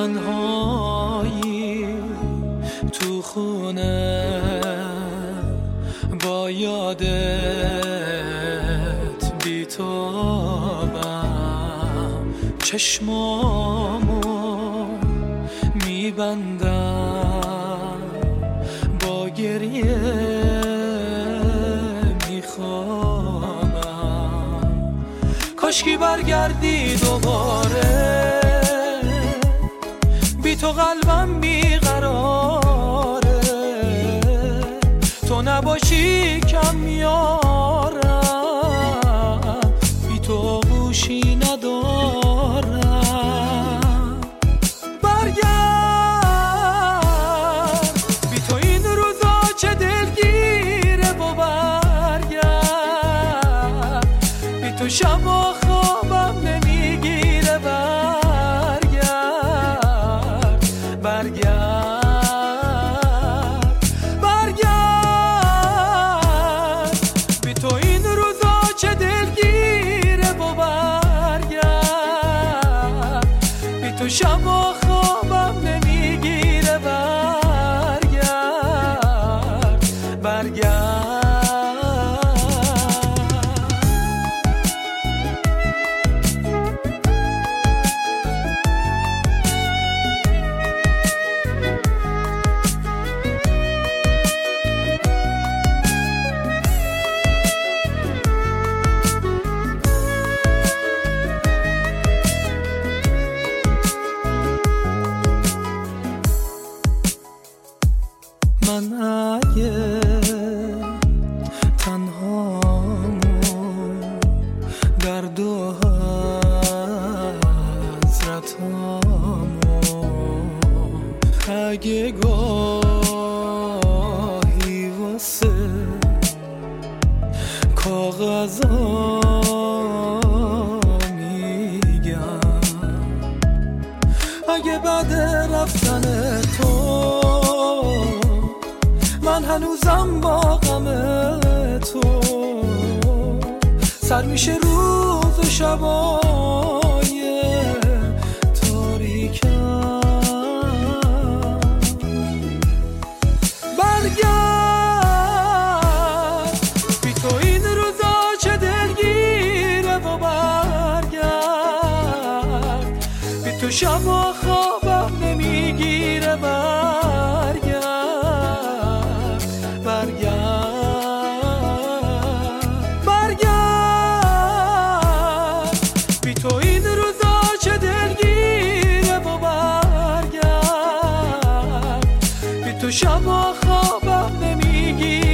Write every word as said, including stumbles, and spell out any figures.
تنهایی تو خونه با یادت بیتابم، چشمامو میبندم با گریه میخوابم. کاشکی برگردی دوباره، بی تو قلبم بیقراره، تو نباشی کم میارم، بی تو گوشی ندارم. برگرد، بی تو این روزا چه دلگیره و برگرد، بی تو شبا خوابم نمیگیره. برگرد برگرد برگرد، بی تو این روزا چه دلگیره و برگرد، بی تو شبا خوابم نمیگیره. برگرد برگرد. من اگه تنهامو درد و حسرتامو، اگه گاهی واسه کاغذا میگم، اگه بعد رفتن تو من هنوزم با غم تو، سر میشه روز و شبای تاریکم. برگرد، بی تو این روزا چه دلگیره و برگرد، بی تو شبا خوابم نمیگیره. برگرد برگرد برگرد، بی تو این روزا چه دلگیره و برگرد، بی تو شبا خوابم نمیگیره.